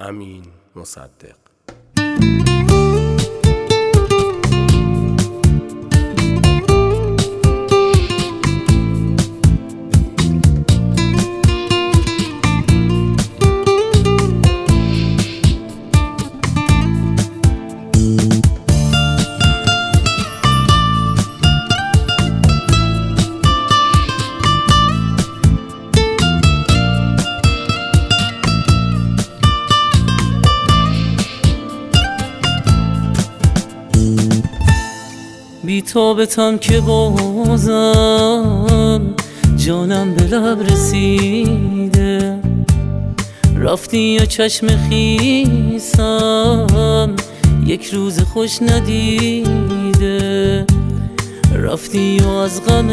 امین مصدق. بی تابتم که بازم جانم به لب رسیده، رفتی یا چشم خیسم یک روز خوش ندیده، رفتی و از غم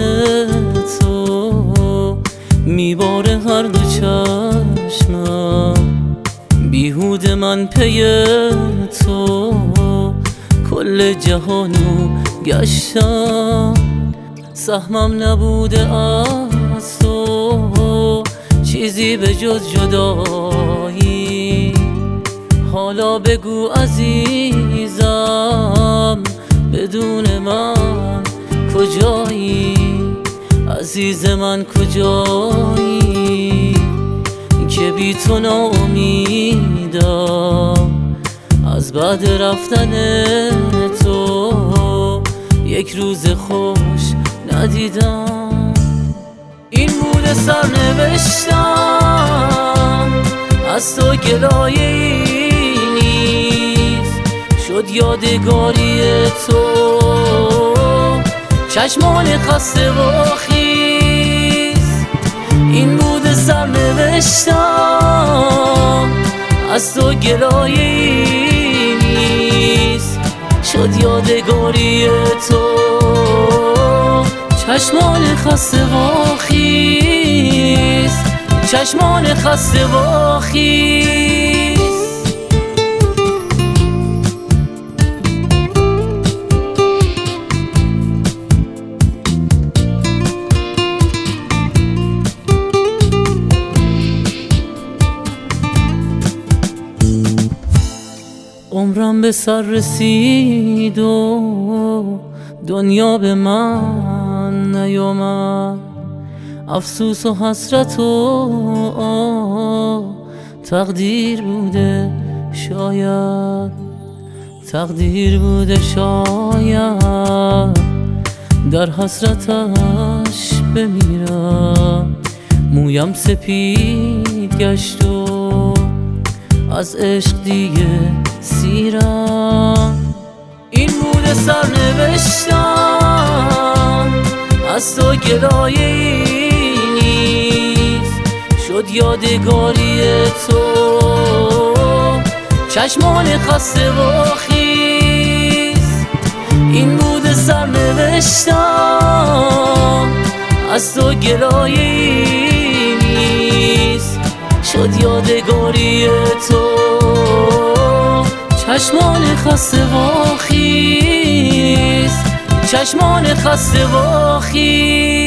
تو میباره هر دو چشمم، بیهوده من پی تو کل جهانو گشتم، سهمم نبوده از تو چیزی به جز جدایی، حالا بگو عزیزم بدون من کجایی، عزیز من کجایی که بی تو ناامیدم، از بعد رفتن تو یک روز خوش ندیدم. این بود سرنوشتم از تو گلایه‌ای نیست، شد یادگاری تو چشمان خسته و خیس. این بود سرنوشتم از تو گلایه‌ای نیست، شد یادگاری تو چشمان خسته و خیس، چشمان خسته و خیس. عمرم به سر رسید و دنیا به من نیامد، افسوس و حسرت و تقدیر بوده شاید، تقدیر بوده شاید در حسرتش بمیرم، مویم سپید گشت و از عشق دیگه سیرم. این بود سرنوشتم از تو گلایه‌ای نیست، شد یادگاری تو چشمان خسته و خیس. این بود سرنوشتم از تو گلایه‌ای نیست، شد یادگاری تو چشمان خسته و خیس، چشمان خسته و خیس.